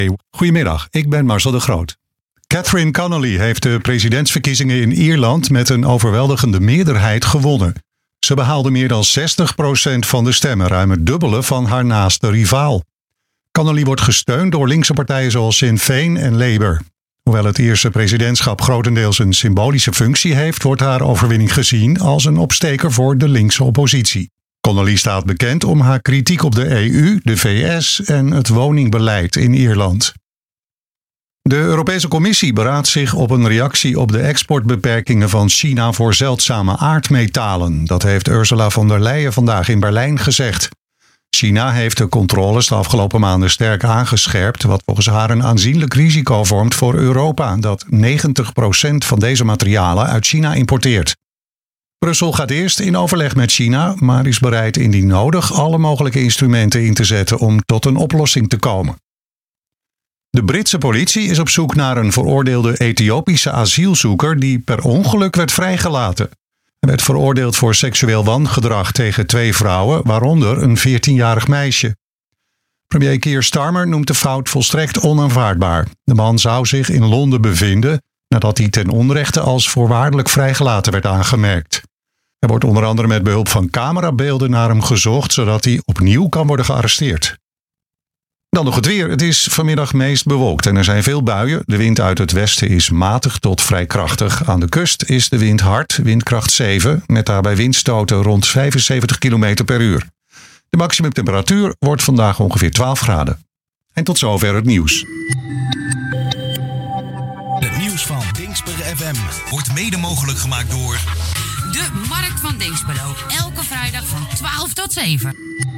Goedemiddag, ik ben Marcel de Groot. Catherine Connolly heeft de presidentsverkiezingen in Ierland met een overweldigende meerderheid gewonnen. Ze behaalde meer dan 60% van de stemmen, ruim het dubbele van haar naaste rivaal. Connolly wordt gesteund door linkse partijen zoals Sinn Féin en Labour. Hoewel het Ierse presidentschap grotendeels een symbolische functie heeft, wordt haar overwinning gezien als een opsteker voor de linkse oppositie. Connolly staat bekend om haar kritiek op de EU, de VS en het woningbeleid in Ierland. De Europese Commissie beraadt zich op een reactie op de exportbeperkingen van China voor zeldzame aardmetalen. Dat heeft Ursula von der Leyen vandaag in Berlijn gezegd. China heeft de controles de afgelopen maanden sterk aangescherpt, wat volgens haar een aanzienlijk risico vormt voor Europa, dat 90% van deze materialen uit China importeert. Brussel gaat eerst in overleg met China, maar is bereid indien nodig alle mogelijke instrumenten in te zetten om tot een oplossing te komen. De Britse politie is op zoek naar een veroordeelde Ethiopische asielzoeker die per ongeluk werd vrijgelaten. Hij werd veroordeeld voor seksueel wangedrag tegen 2 vrouwen, waaronder een 14-jarig meisje. Premier Keir Starmer noemt de fout volstrekt onaanvaardbaar. De man zou zich in Londen bevinden nadat hij ten onrechte als voorwaardelijk vrijgelaten werd aangemerkt. Er wordt onder andere met behulp van camerabeelden naar hem gezocht, zodat hij opnieuw kan worden gearresteerd. Dan nog het weer. Het is vanmiddag meest bewolkt en er zijn veel buien. De wind uit het westen is matig tot vrij krachtig. Aan de kust is de wind hard, windkracht 7, met daarbij windstoten rond 75 km per uur. De maximumtemperatuur wordt vandaag ongeveer 12 graden. En tot zover het nieuws. Het nieuws van Dingsper FM wordt mede mogelijk gemaakt door de Markt van Dingsperlo. Elke vrijdag van 12 tot 7.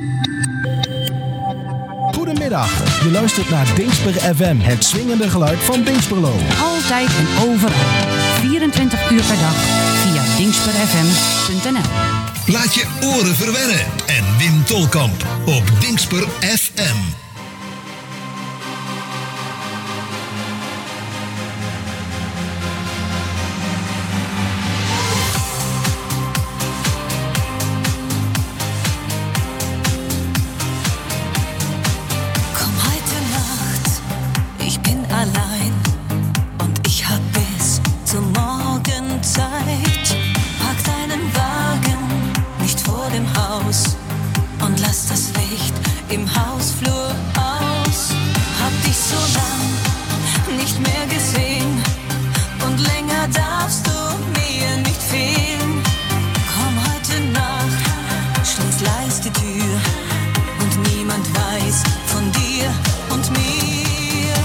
Goedemiddag, je luistert naar Dingsper FM, het swingende geluid van Dingsperlo. Altijd en overal, 24 uur per dag, via dingsperfm.nl. Laat je oren verwennen en Wim Tolkamp op Dingsper FM. Und lass das Licht im Hausflur aus. Hab dich so lang nicht mehr gesehen und länger darfst du mir nicht fehlen. Komm heute Nacht, schließ leis die Tür und niemand weiß von dir und mir.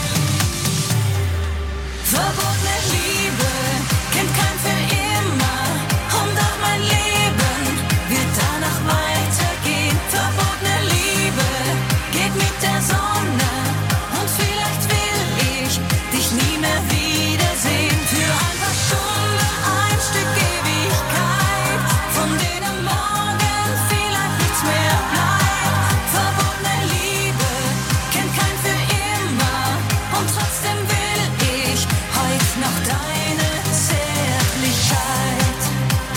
Verbotene Liebe kennt kein für immer und auch mein Leben wird danach weitergehen. Verbotene Liebe geht mit der Sonne und vielleicht will ich dich nie mehr wiedersehen. Für ein paar Stunden ein Stück Ewigkeit, von denen morgen vielleicht nichts mehr bleibt. Verbotene Liebe kennt kein für immer und trotzdem will ich heut noch deine Zärtlichkeit.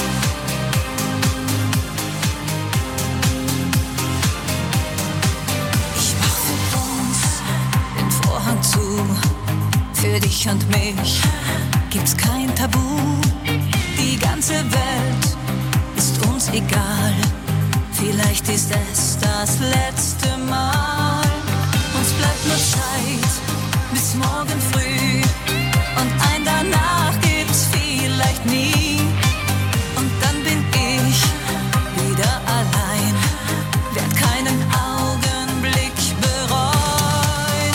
Ich mach für uns den Vorhang zu. Für dich und mich gibt's kein Tabu. Die ganze Welt ist uns egal. Vielleicht ist es das letzte Mal. Uns bleibt nur Zeit bis morgen früh. Und ein danach gibt's vielleicht nie. Und dann bin ich wieder allein. Werd keinen Augenblick bereuen.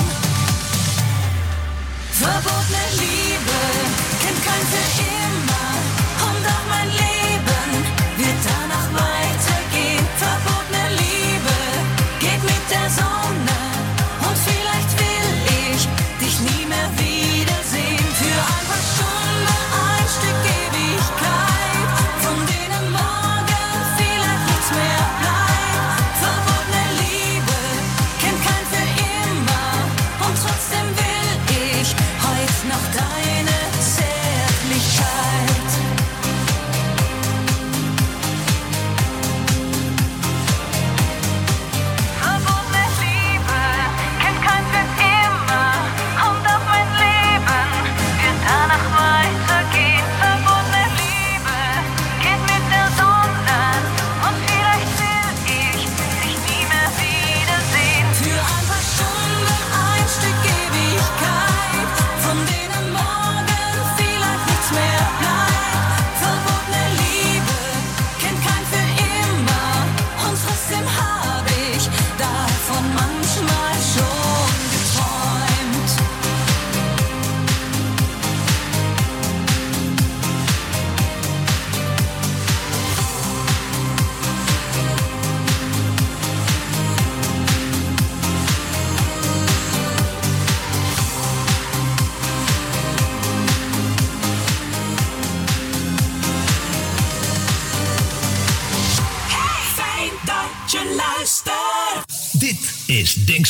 Verbotene Liebe kennt kein für immer. Und auch mein Leben wird danach weitergehen. Verbotene Liebe geht mit der Sonne. Und vielleicht will ich dich nie mehr wiedersehen. Für ein paar Stunden ein Stück Ewigkeit, von denen morgen vielleicht nichts mehr bleibt. Verbotene Liebe kennt kein für immer und trotzdem will ich heut noch deine Zärtlichkeit. Verbotene Liebe kennt kein für immer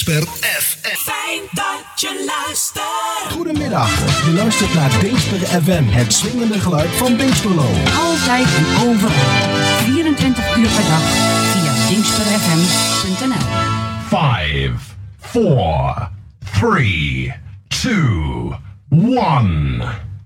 Dingsper FM. Fijn dat je luistert. Goedemiddag, je luistert naar Dingsper FM, het swingende geluid van Dingsperlo. Altijd en overal. 24 uur per dag via dingsperfm.nl. 5, 4, 3, 2, 1.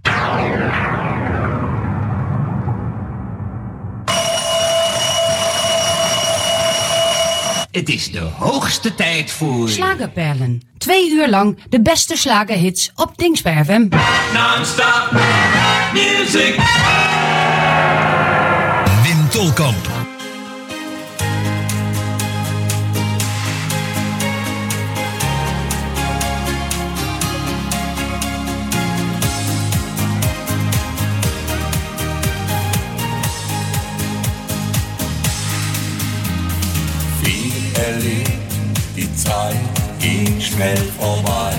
Het is de hoogste tijd voor... Slagerperlen. 2 uur lang de beste slagerhits op Dingsper FM. Non-stop music. Wim Tolkamp. Die Zeit ging schnell vorbei.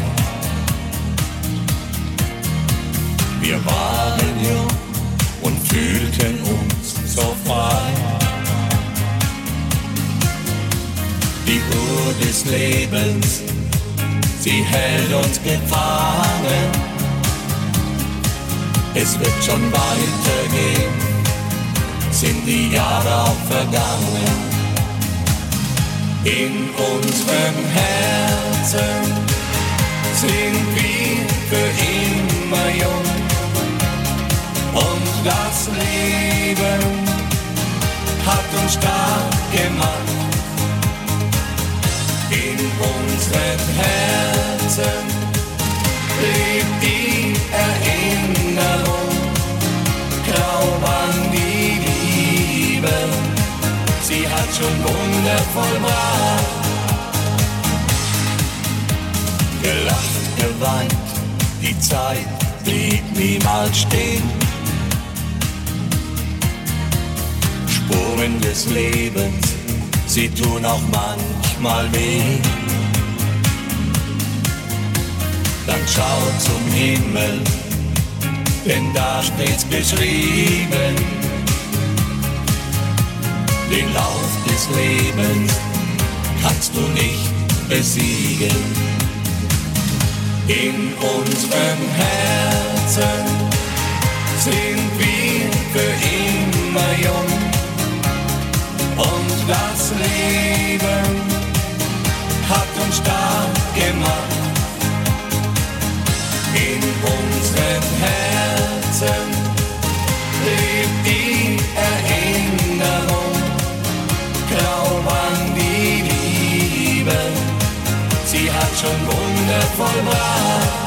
Wir waren jung und fühlten uns so frei. Die Uhr des Lebens, sie hält uns gefangen. Es wird schon weitergehen, sind die Jahre auch vergangen. In unseren Herzen sind wir für immer jung und das Leben hat uns stark gemacht. In unseren Herzen lebt die Erinnerung, glaub an die Liebe. Sie hat schon Wunder vollbracht. Gelacht, geweint, die Zeit blieb niemals stehen. Spuren des Lebens, sie tun auch manchmal weh. Dann schau zum Himmel, denn da steht's beschrieben. Den Lauf des Lebens kannst du nicht besiegen. In unseren Herzen sind wir für immer jung und das Leben hat uns stark gemacht. In unseren Herzen lebt die Erinnerung. Glaub an die Liebe, sie hat schon Wunder vollbracht.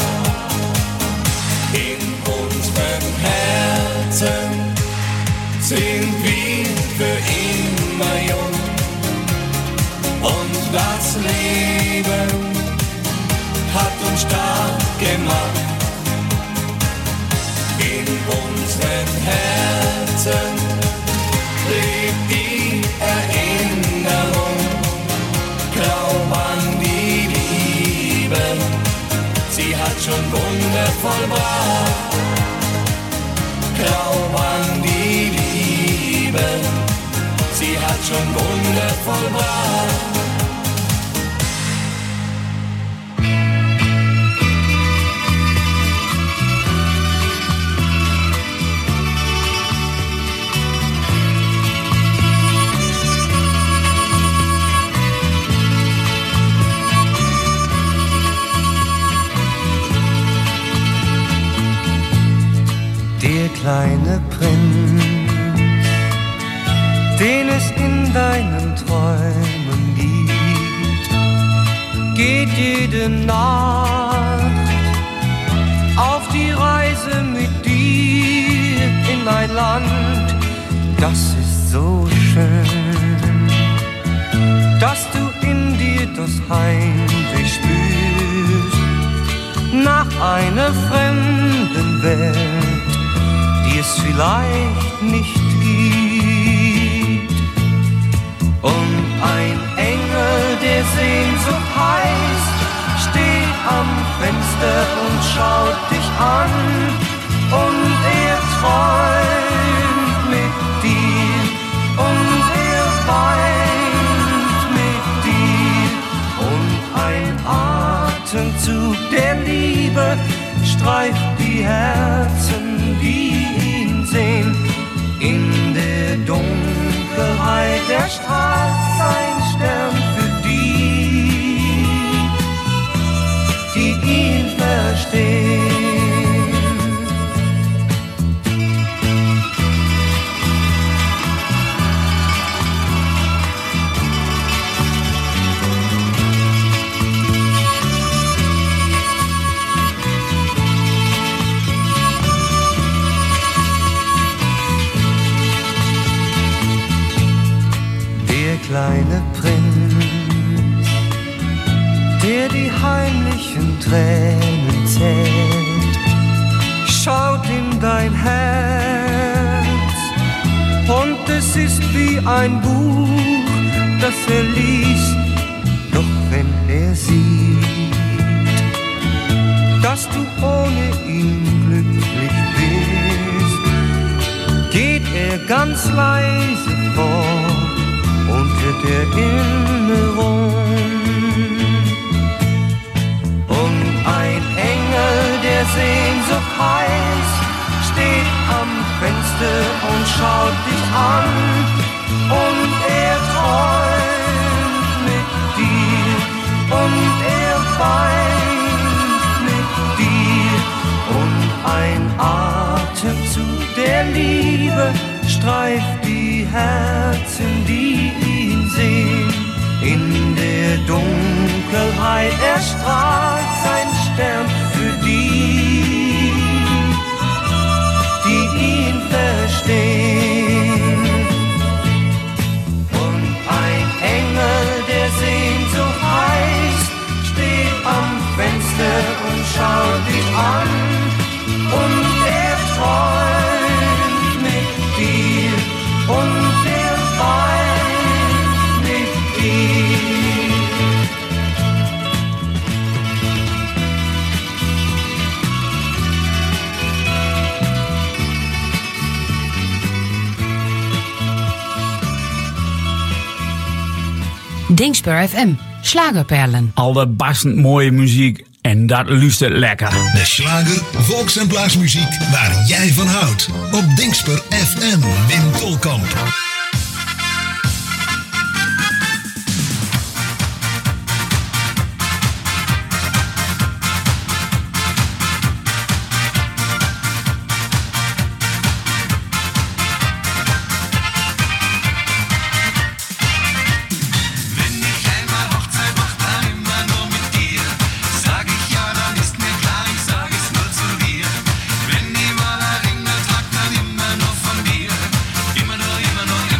In unseren Herzen sind wir für immer jung und das Leben hat uns stark gemacht. In unseren Herzen lebt die Erinnerung, glaub an die Liebe, sie hat schon Wunder vollbracht. Glaub an die Liebe, sie hat schon Wunder vollbracht. Der kleine Prinz, den es in deinen Träumen gibt, geht jede Nacht auf die Reise mit dir in ein Land, das ist so schön, dass du in dir das Heimweh spürst nach einer fremden Welt, die es vielleicht nicht gibt. Und ein Engel, der Sehnsucht heißt, steht am Fenster und schaut dich an. Und er träumt mit dir und er weint mit dir. Und ein streift die Herzen, die ihn sehen. In der Dunkelheit erstrahlt sein Stern für die ihn verstehen. Der kleine Prinz, der die heimlichen Tränen zählt, schaut in dein Herz und es ist wie ein Buch, das er liest. Doch wenn er sieht, dass du ohne ihn glücklich bist, geht er ganz leise fort unter der Erinnerung. Und ein Engel, der Sehnsucht heißt, steht am Fenster und schaut dich an. Und er träumt mit dir und er weint mit dir. Und ein Atemzug der Liebe streift die Herzen, die ihn sehen. In der Dunkelheit erstrahlt sein Stern für die ihn verstehen. Und ein Engel, der Sehnsucht heißt, steht am Fenster und schaut dich an. Und er träumt mit dir und er weint mit dir. Dingsper FM, Schlagerperlen. Allerbastend mooie muziek en dat luistert lekker. De slager, volks- en plaatsmuziek waar jij van houdt. Op Dingsper FM, Wim Tolkamp. Immer nur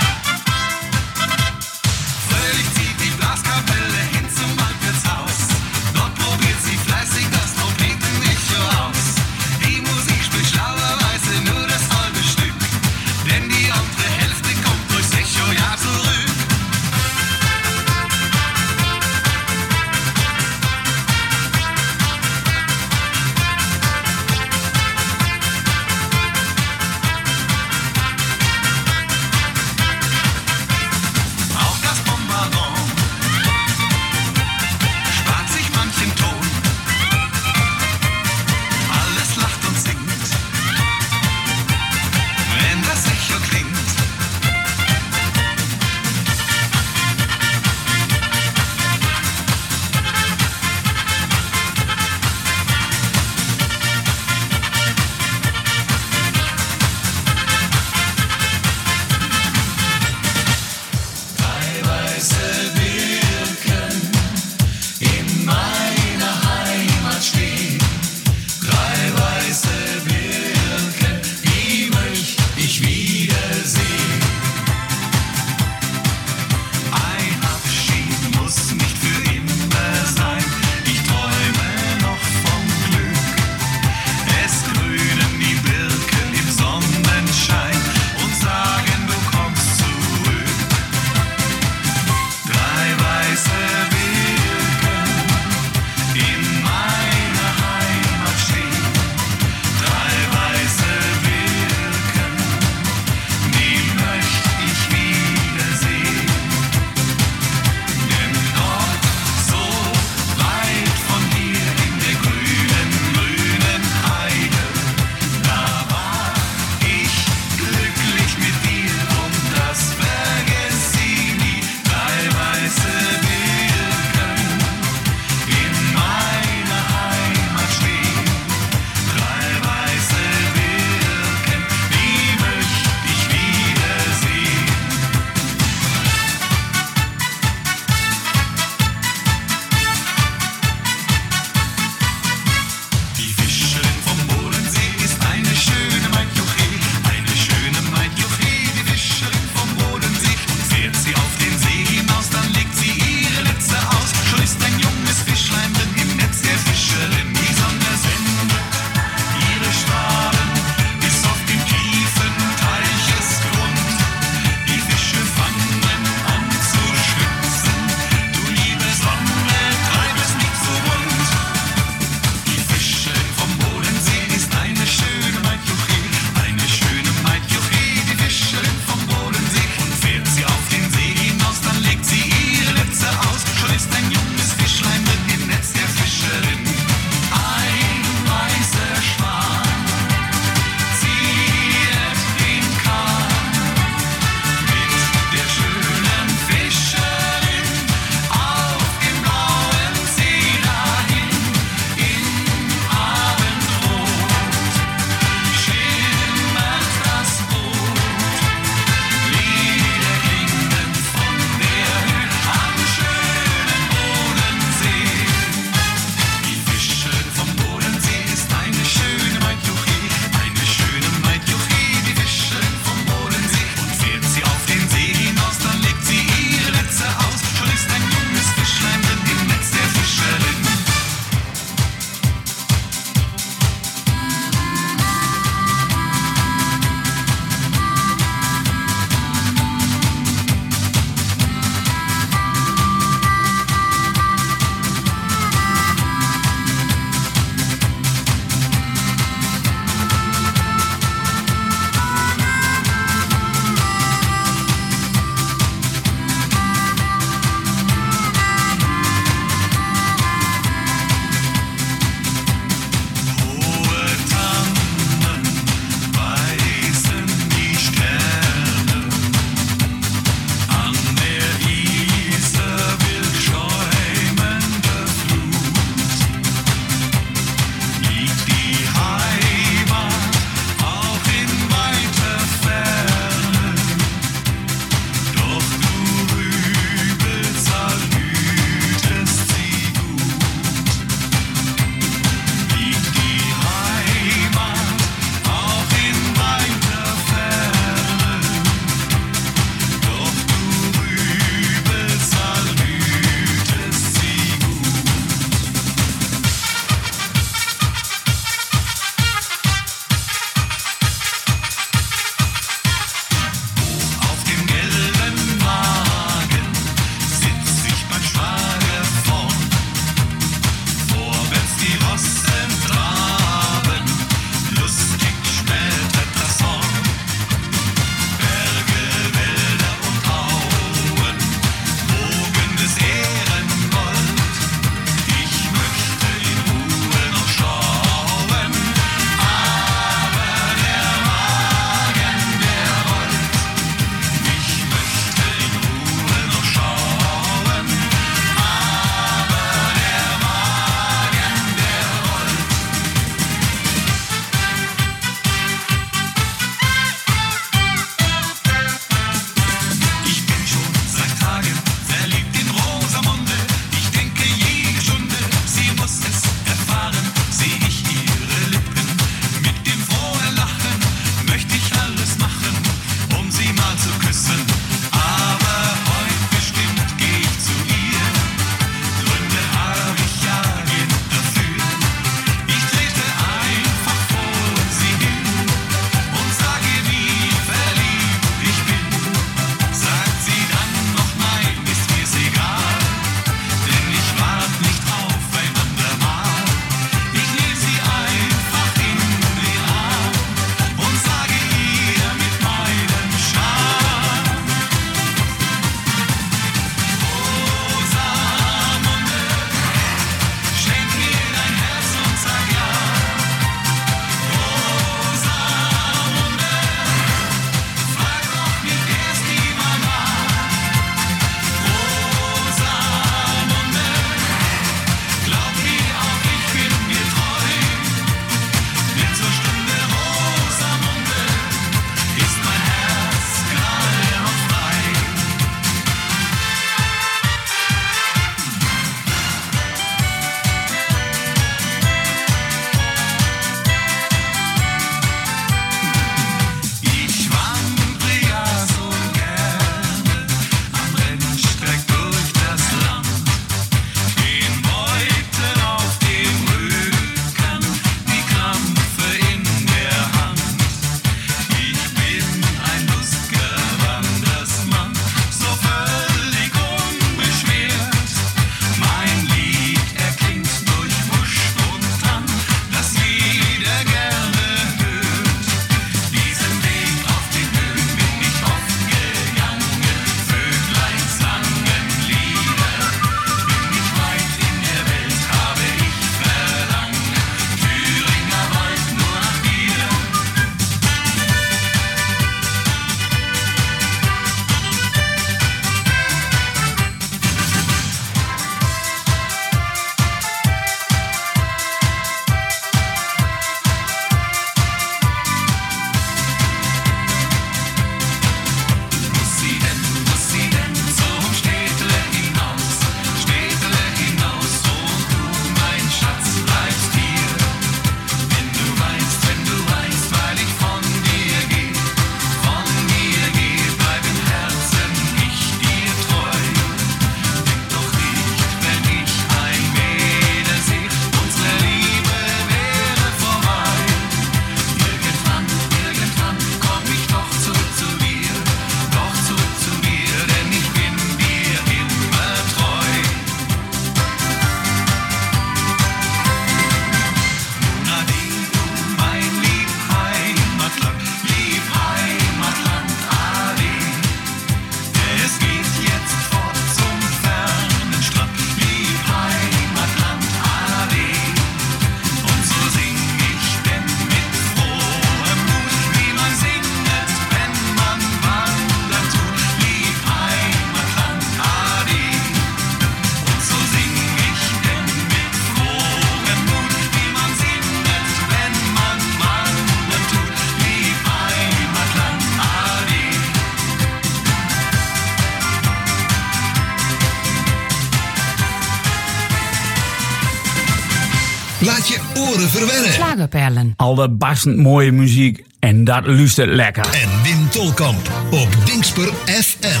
Laat je oren verwennen. Slagerperlen. Allerbastend mooie muziek en dat luistert lekker. En Wim Tolkamp op Dingsper FM.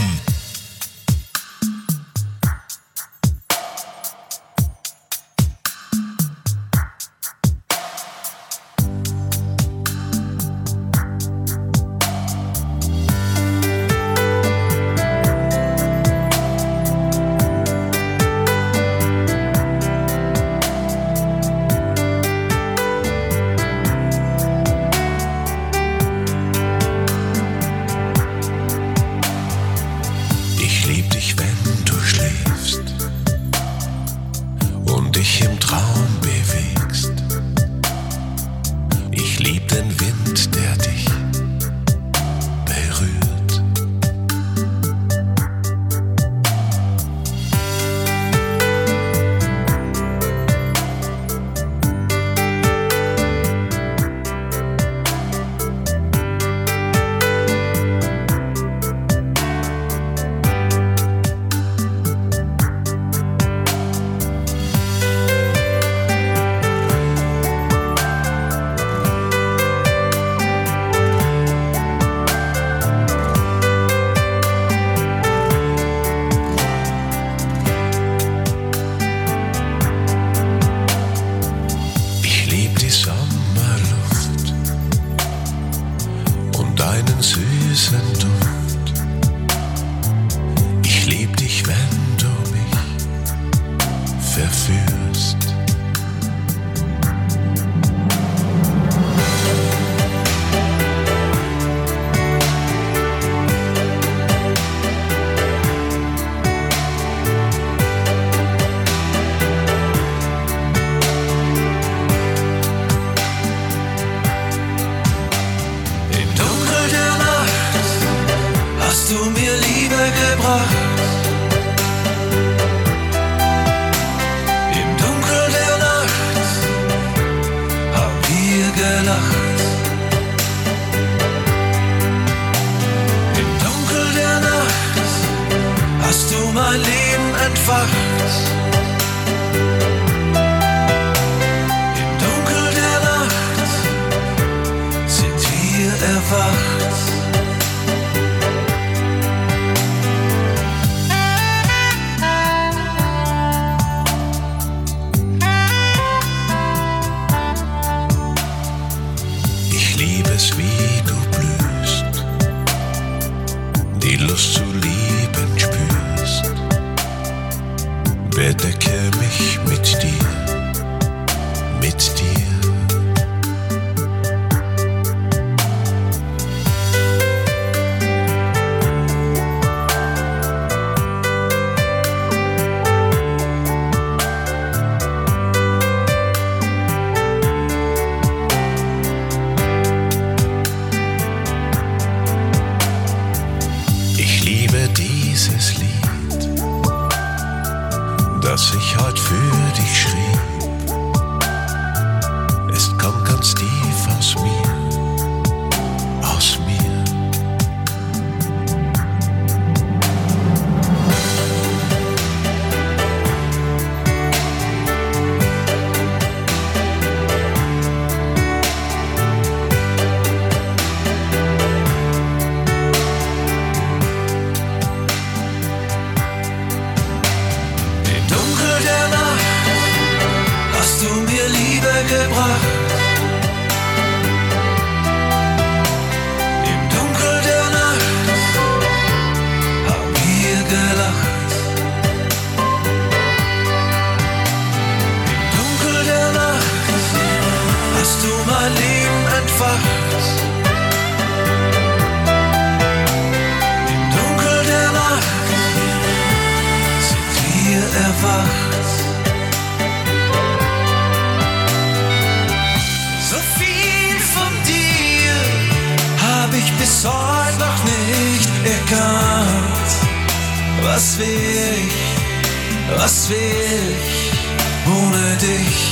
Was wär ich ohne dich?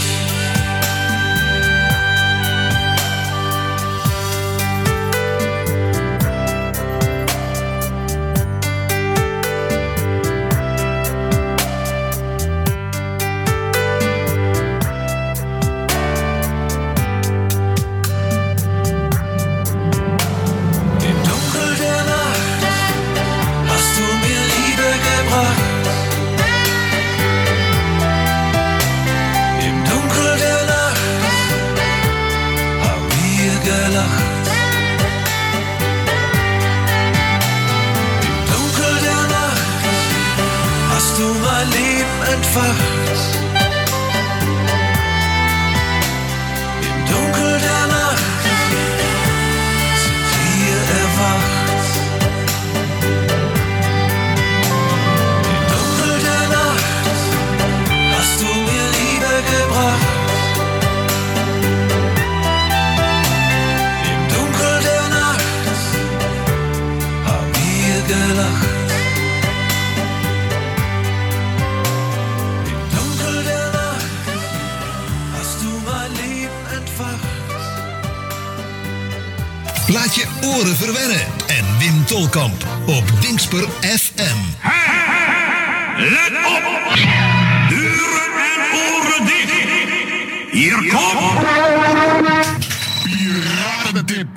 Laat je oren verwennen en Wim Tolkamp op Dingsper FM. Let op! Deuren en oren dicht! Hier komt... Piratentip!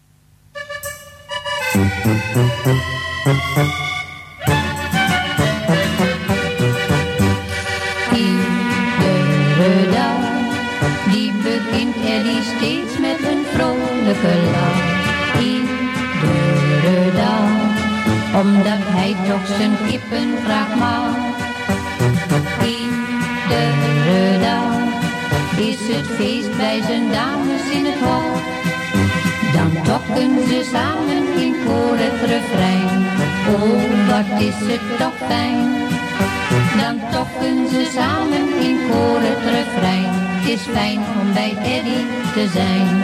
Iedere dag, die begint Eddie steeds met een vrolijke lach. Iedere dag, omdat hij toch zijn kippen graag mag. Iedere dag is het feest bij zijn dames in het hof. Dan tokken ze samen in koor het refrein. Oh, wat is het toch fijn. Dan tokken ze samen in koor het refrein. Het is fijn om bij Eddie te zijn.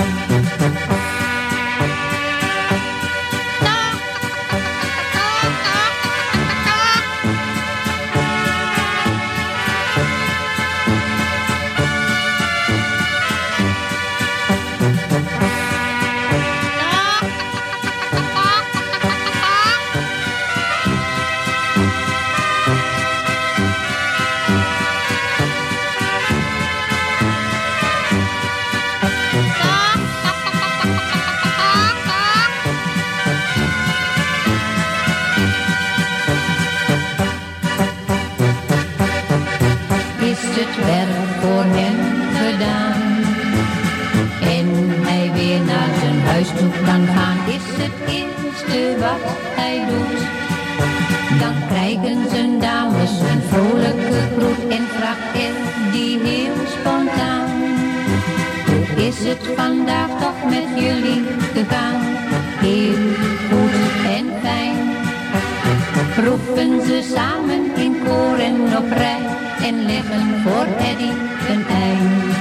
Het werk voor hem gedaan en hij weer naar zijn huis toe kan gaan, is het eerste wat hij doet. Dan krijgen zijn dames een vrolijke groet en vraagt Eddie heel spontaan: hoe is het vandaag toch met jullie gegaan? Heel goed en fijn. Roepen ze samen in koor en op rij en leggen voor Eddie een ei.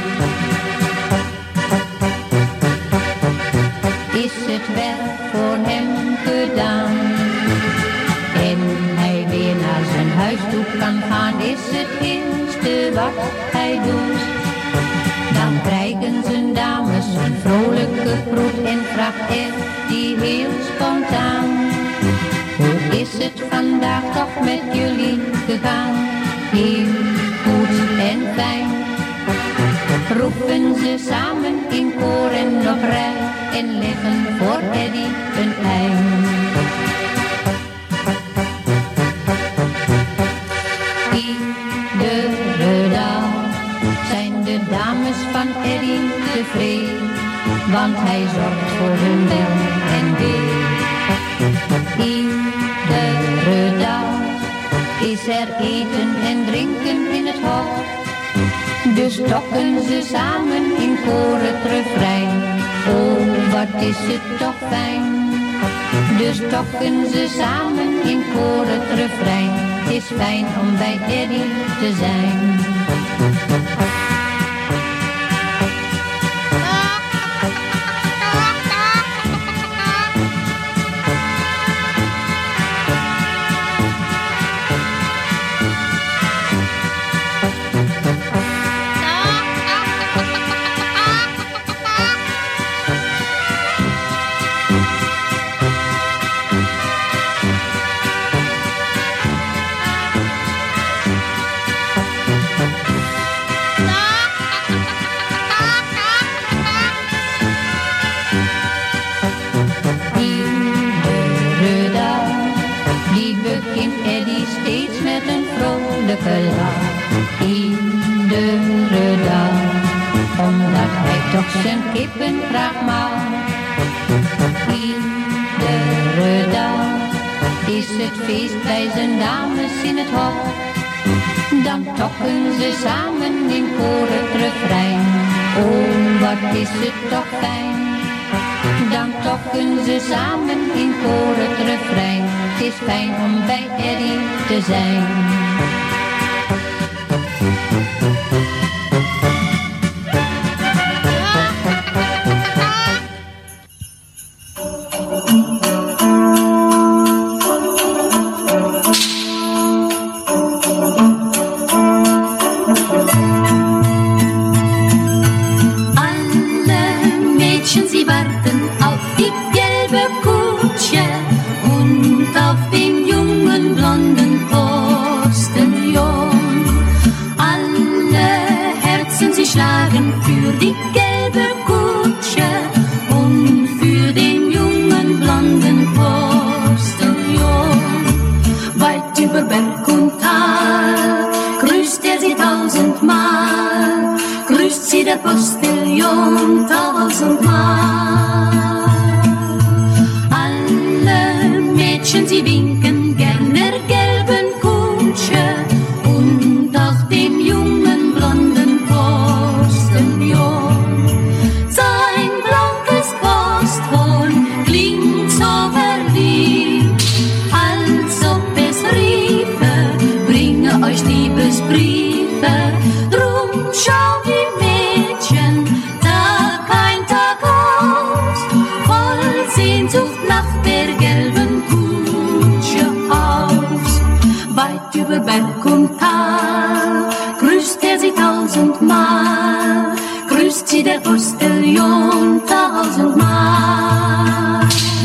Is het werk voor hem gedaan en hij weer naar zijn huis toe kan gaan, is het eerste wat hij doet. Dan krijgen zijn dames een vrolijke groet en vraagt Eddie heel spontaan: hoe is het vandaag toch met jullie gegaan? Heel goed en fijn. Roepen ze samen in koor en op rij en leggen voor Eddie een ei. Iedere dag zijn de dames van Eddie tevreden, want hij zorgt voor hun wel en wee. Iedere dag is er eten en drinken in het hof. Dus tokken ze samen in koor het refrein. Oh, wat is het toch fijn. Dus tokken ze samen in koor het refrein. Het is fijn om bij Eddie te zijn. Iedere dag, omdat hij toch zijn kippen graag mag. Iedere dag is het feest bij zijn dames in het hof. Dan tokken ze samen in koor het refrein. Oh, wat is het toch fijn. Dan tokken ze samen in koor het refrein. Het is fijn om bij Eddie te zijn. Alle Mädchen, sie warten auf die die gelbe Kutsche und für den jungen blonden Postillon. Weit über Berg und Tal grüßt sie 1000-mal, grüßt sie der Postillon 1000-mal. Alle Mädchen, sie winken gern der gelben Kutsche und auch dem jungen blonden Postillon. Sein blankes Posthorn klingt so verliebt, als ob es riefe, bringe euch Liebesbriefe. Drum schau die Mädchen Tag ein, Tag aus, voll Sehnsucht nach der gelben Kutsche aus. Weit über Berg und Tal grüßt sie 1000-mal, grüßt sie der Postillon 1000-mal.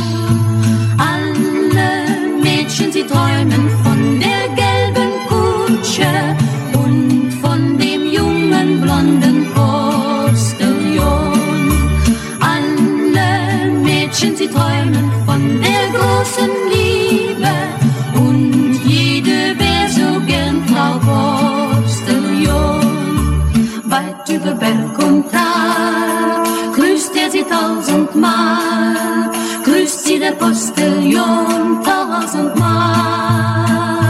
Alle Mädchen, sie träumen von der gelben Kutsche und von dem jungen blonden Postillon. Alle Mädchen, sie träumen von der großen Liebe und jede wär so gern Frau Postillon. Weit über Berg und Tal grüßt sie 1000-mal, grüßt sie der Postillon 1000-mal.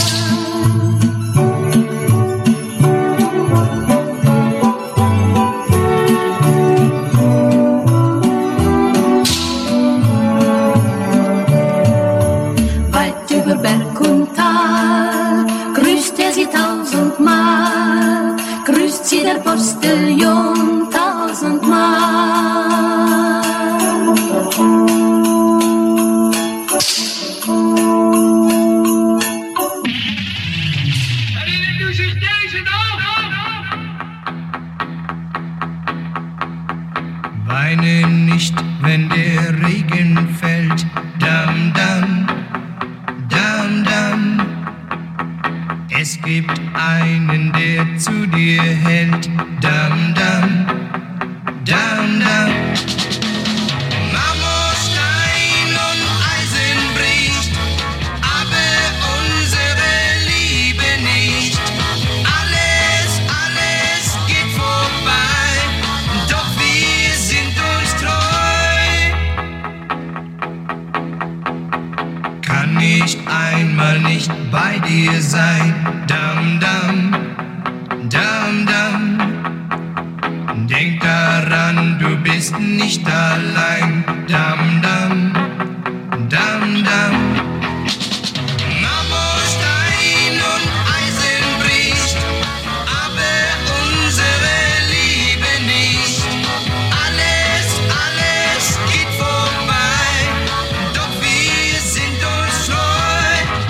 Weit über Berg und Tal grüßt sie 1000-mal, grüßt sie der Postillon 1000-mal. Weine nicht, wenn der Regen fällt, dam, dam, dam, dam. Es gibt einen, der zu dir hält, dam, dam, dam, dam. Marmorstein und Eisen bricht, aber unsere Liebe nicht. Alles, alles geht vorbei, doch wir sind uns treu. Kann ich einmal nicht bei dir sein, dam, dam, dam, dam. Denk daran, du bist nicht allein, dam, dam, dam, dam. Marmorstein und Eisen bricht, aber unsere Liebe nicht. Alles, alles geht vorbei, doch wir sind uns treu.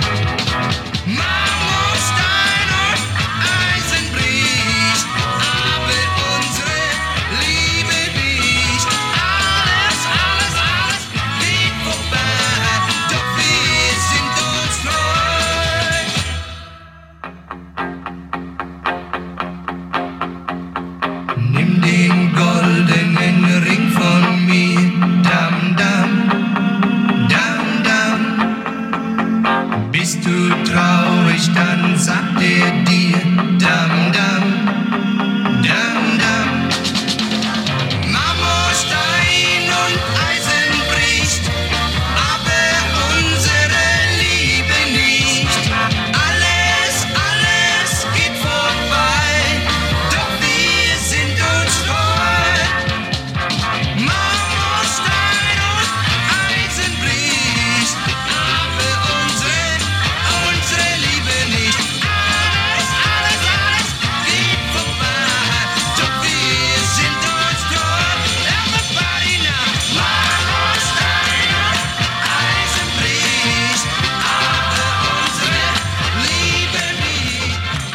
Marmorstein und Eisen bricht, aber unsere Liebe nicht. Alles, alles, alles geht vorbei, doch wir sind uns treu. Nimm den goldenen Ring von mir, dam, dam, dam, dam. Bist du traurig, dann sagt er dir, dam, dam, dam, dam. Marmorstein und Eisen bricht, aber unsere Liebe nicht. Alles, alles geht vorbei, doch wir sind uns treu. Marmorstein und Eisen bricht, aber unsere Liebe nicht. Alles, alles, alles geht vorbei, doch wir sind uns treu. Everybody now. Marmorstein und Eisen bricht, aber unsere Liebe nicht.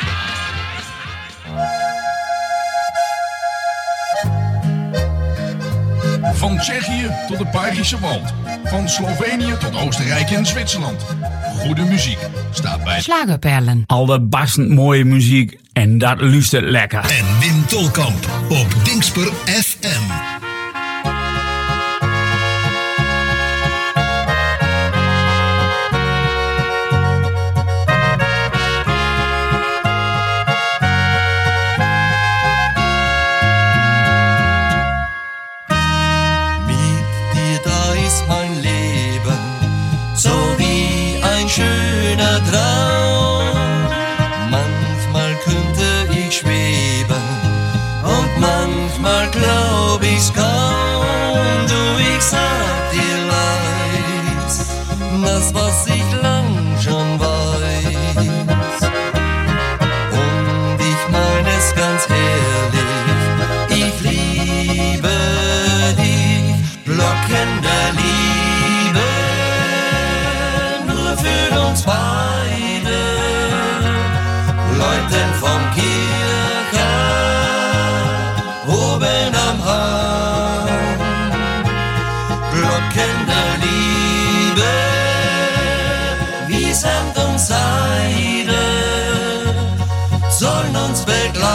Van Tsjechië tot de Belgische wand. Van Slovenië tot Oostenrijk en Zwitserland. Goede muziek staat bij Slagerperlen. Allerbastend mooie muziek en dat luistert lekker. En Wim Tolkamp op Dingsper FM.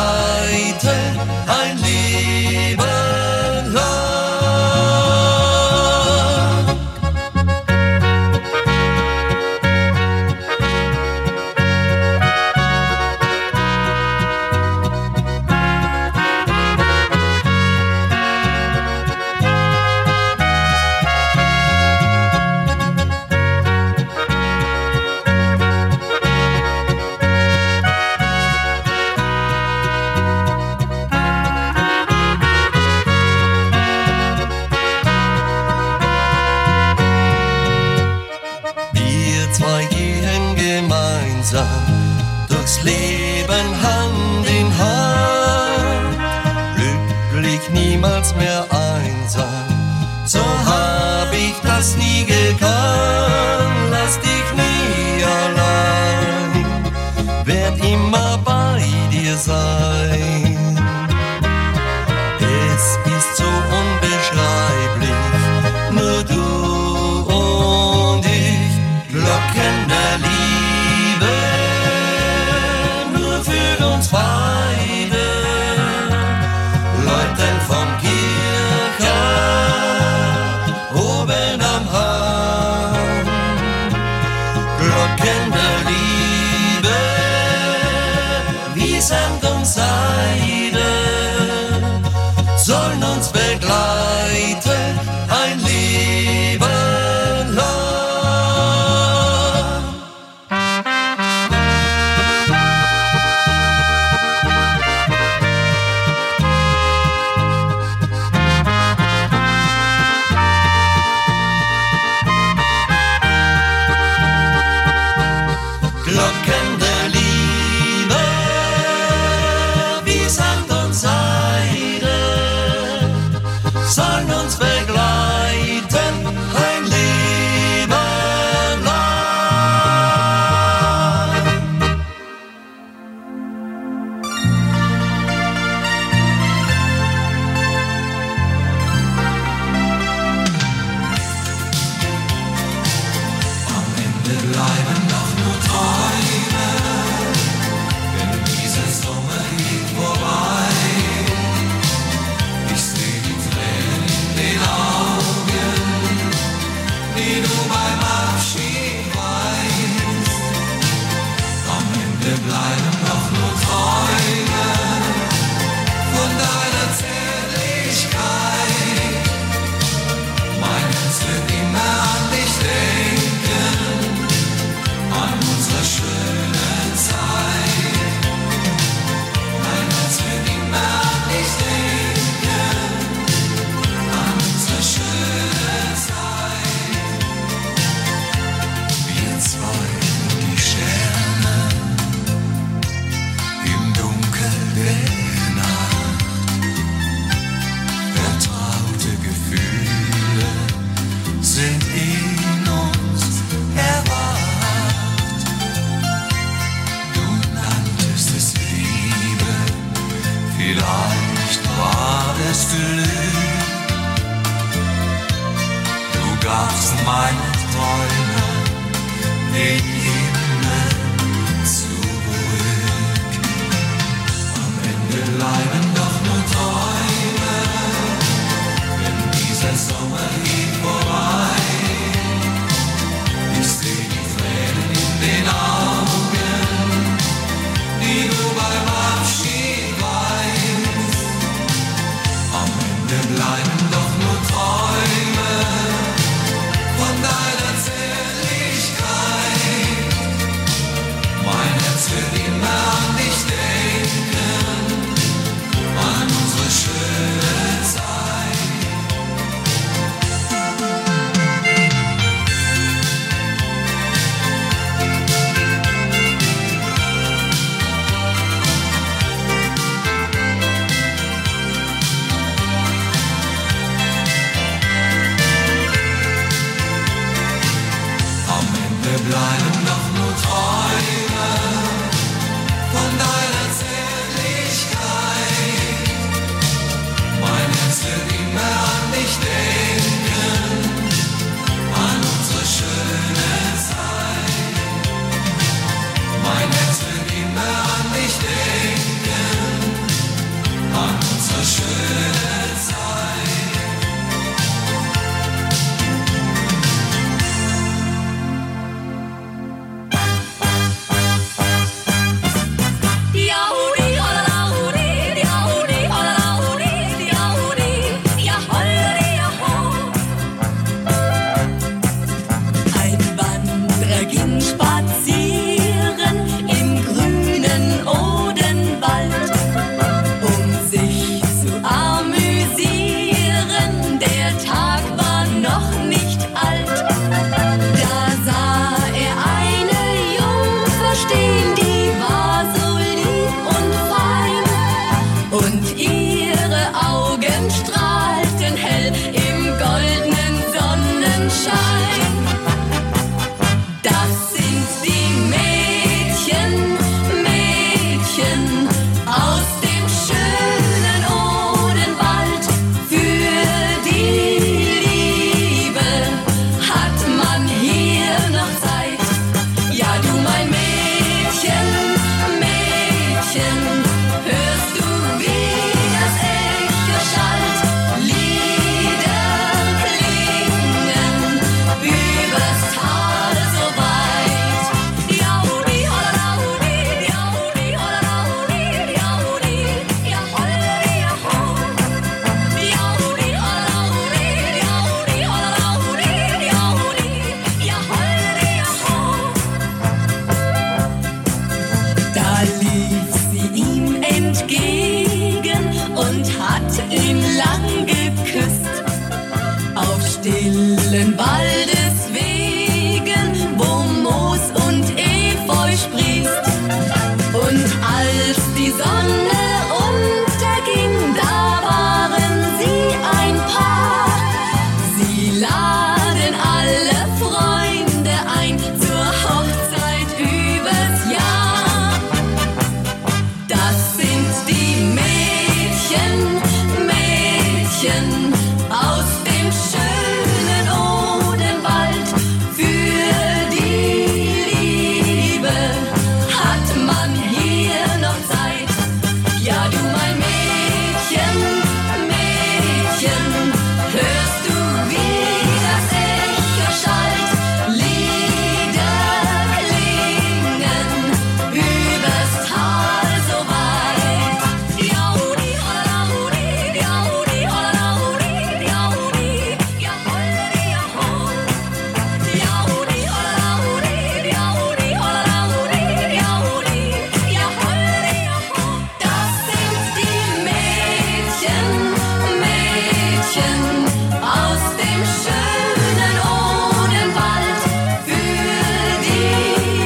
begleiten, ein Leben lang. Durchs Leben Hand in Hand, glücklich niemals mehr einsam, so hab ich das nie gekannt. Lass dich nie allein, werd immer bei dir sein. Es ist so unbeschreiblich, nur du und ich, Glocken der Liebe, nur für uns beide, läuten vom Kirchturm oben am Hang, Glocken der Liebe, wie Sand und Seide, sollen uns begleiten, ein Leben lang. Glocken der Liebe, wie Sand und Seide, sollen uns begleiten, ein Leben lang. Am Ende bleiben doch nur Träume, denn dieser Sommer geht vorbei. Ich seh die Tränen in den Augen, die du beim Abschied weinst. Am Ende bleiben doch nur Träume von deiner Zärtlichkeit. Mein Herz wird immer an dich denken, an unsere schöne Zeit. Mein Herz wird immer an dich denken, an unsere schöne Zeit. Wir zwei und die Sterne im Dunkel der Nacht. Vertraute Gefühle sind in uns erwacht. Du nanntest es Liebe, vielleicht war es Glück. Du gabst meine Träume den Himmel zurück. Am Ende bleiben doch nur Träume, wenn dieser Sommer geht vorbei. Ich seh die Tränen in den Augen, die du beim Abschied weinst. Am Ende bleiben doch nur Träume von deiner Zärtlichkeit. Mein Herz wird immer an dich denken, und ihre Augen strahlten hell im goldenen Sonnenschein. Das sind die Mädchen, Mädchen aus dem schönen Odenwald. Für die Liebe hat man hier noch Zeit. Ja, du mein Mädchen, Mädchen, hörst du, wie das Echo schallt? Lieder klingen übers Tal so weit. Jaudi, hollalaudi, jaudi, hollalaudi, jaudi, ja hollalaudi, ja ho. Jaudi, hollalaudi, jaudi, hollalaudi, jaudi, ja hollalaudi, ja ho. Da lief sie ihm entgegen und hat ihn lang geküsst. Auf stillen Waldeswegen, wo Moos und Efeu sprießt. Und als die Sonne unterging, da waren sie ein Paar. Sie laden alle Freunde ein zur Hochzeit übers Jahr. Das sind die Mädchen, Mädchen aus dem schönen Odenwald. Für die Liebe hat man hier noch Zeit. Ja, du mein Mädchen, Mädchen, hörst du, wie das Echo schallt? Lieder klingen übers Tal so weit. Jaudi, hollalaudi, jaudi, hollalaudi, jaudi, ja hollalaudi, ja ho. Jaudi, hollalaudi, jaudi, hollalaudi, jaudi, ja hollalaudi, ja ho. Das sind die Mädchen, Mädchen aus dem schönen Odenwald. Für die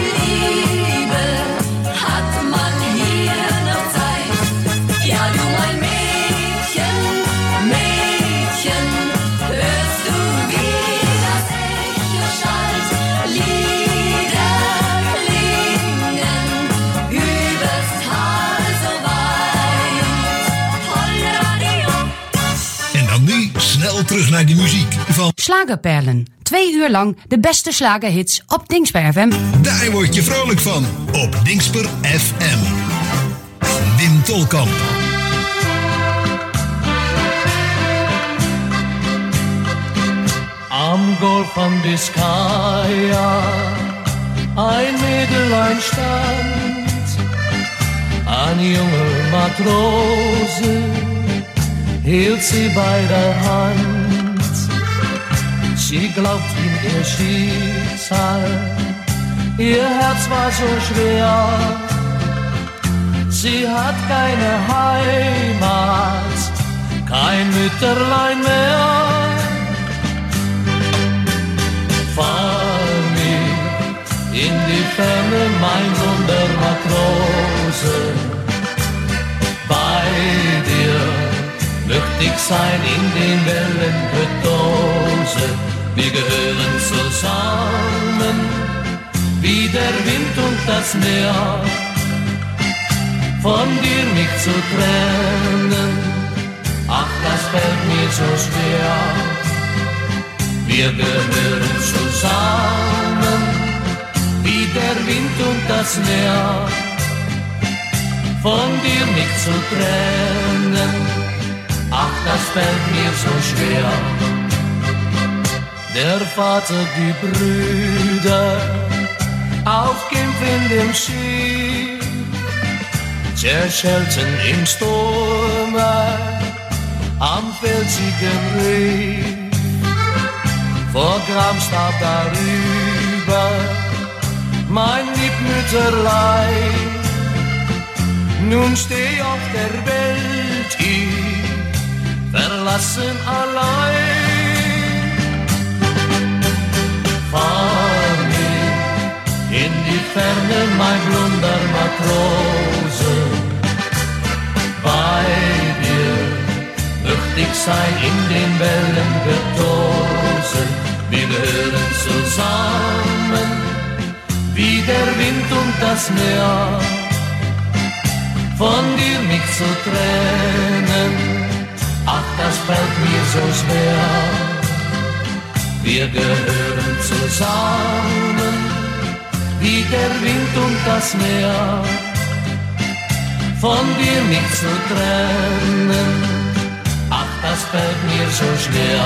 Liebe hat man hier noch Zeit. Ja, du mein Mädchen, Mädchen, hörst du, wie das Echo schallt? Lieder klingen übers Tal so weit. Holleradio. En dan nu snel terug naar de muziek van... Slagerperlen. 2 uur lang de beste slagerhits op Dingsper FM. Daar word je vrolijk van op Dingsper FM. Wim Tolkamp. Am Golf von Biscaya ein Mädelein stand, ein junger Matrose hielt sie bei der Hand. Sie glaubt in ihr Schicksal, ihr Herz war so schwer. Sie hat keine Heimat, kein Mütterlein mehr. Fahr mich in die Ferne, mein blonder Matrose. Bei dir möchte ich sein in den Wellen Dose. Wir gehören zusammen, wie der Wind und das Meer. Von dir mich zu trennen, ach, das fällt mir so schwer. Wir gehören zusammen, wie der Wind und das Meer. Von dir mich zu trennen, ach, das fällt mir so schwer. Der Vater, die Brüder, aufkämpft in dem Schiff, zerschelten im Sturme am felsigen Riff. Vor Gram starb darüber mein Liebmütterlein. Nun steh auf der Welt ich, verlassen allein. Fahr mich in die Ferne, mein blonder Matrose, bei sein in den Wellen getosen. Wir gehören zusammen, wie der Wind und das Meer. Von dir mich zu trennen, ach, das fällt mir so schwer. Wir gehören zusammen, wie der Wind und das Meer. Von dir mich zu trennen, ach, das fällt mir so schwer.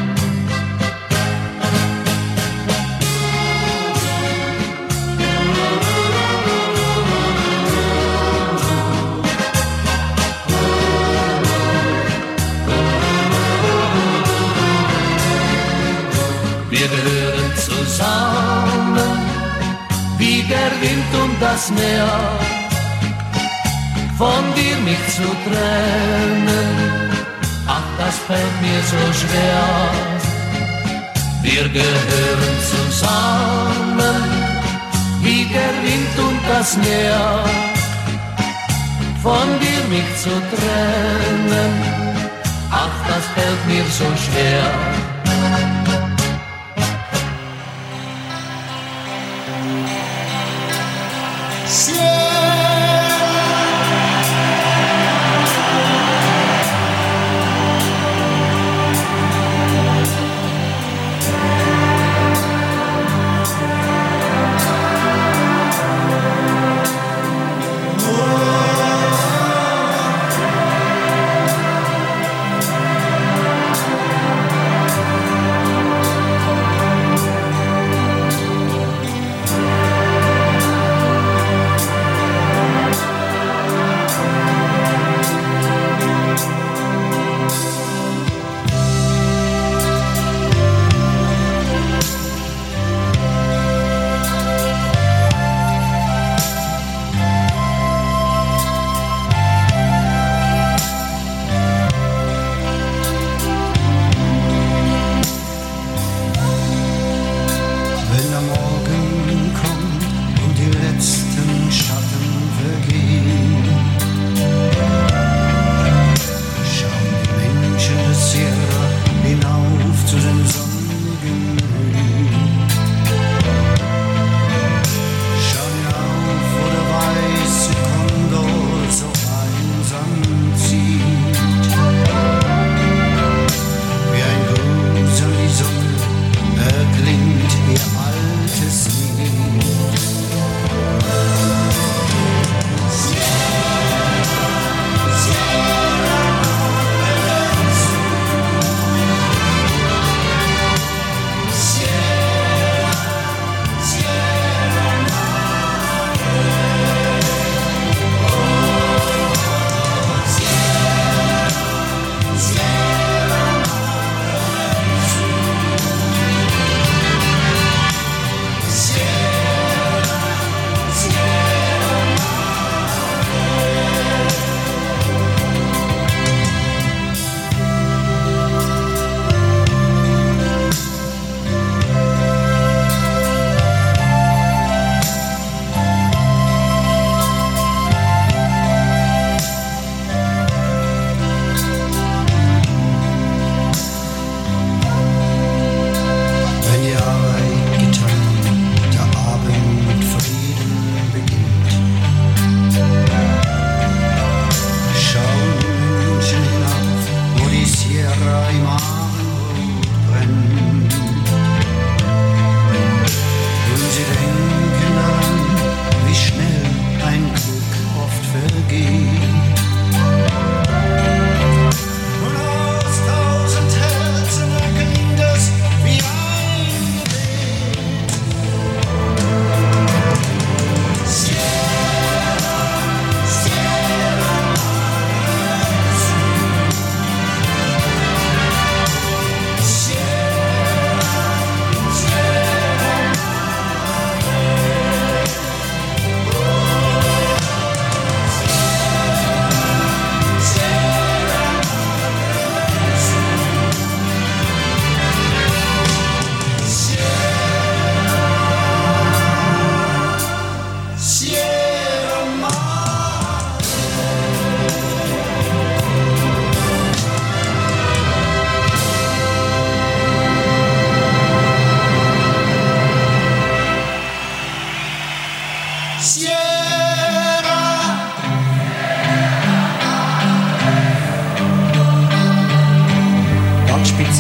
Wir gehören zusammen, wie der Wind und das Meer. Von dir mich zu trennen, ach, das fällt mir so schwer. Wir gehören zusammen, wie der Wind und das Meer. Von dir mich zu trennen, ach, das fällt mir so schwer.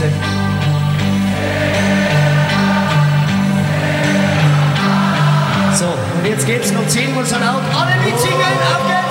Grenze. So, und jetzt geht's noch 10 Mal so laut. Alle mitsingen, auf geht's!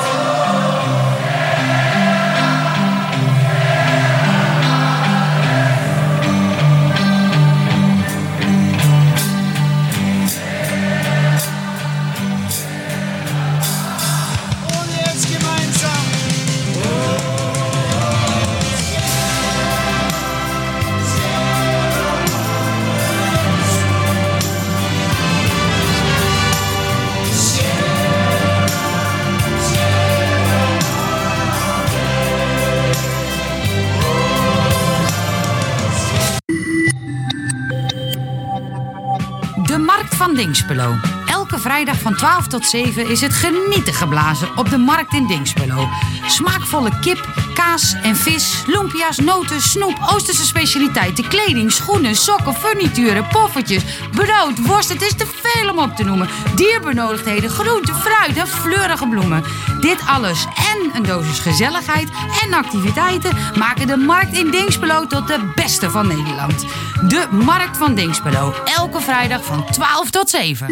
Van Dinxperlo. Elke vrijdag van 12 tot 7 is het genieten geblazen op de markt in Dinxperlo. Smaakvolle kip, kaas en vis, lumpia's, noten, snoep, Oosterse specialiteiten, kleding, schoenen, sokken, furnituren, poffertjes, brood, worst. Het is te veel om op te noemen. Dierbenodigdheden, groenten, fruit en fleurige bloemen. Dit alles en een dosis gezelligheid en activiteiten maken de markt in Dinxperlo tot de beste van Nederland. De Markt van Dinxperlo. Elke vrijdag van 12 tot 7.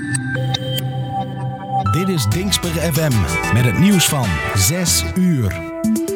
Dit is Dinxper FM met het nieuws van 6 uur.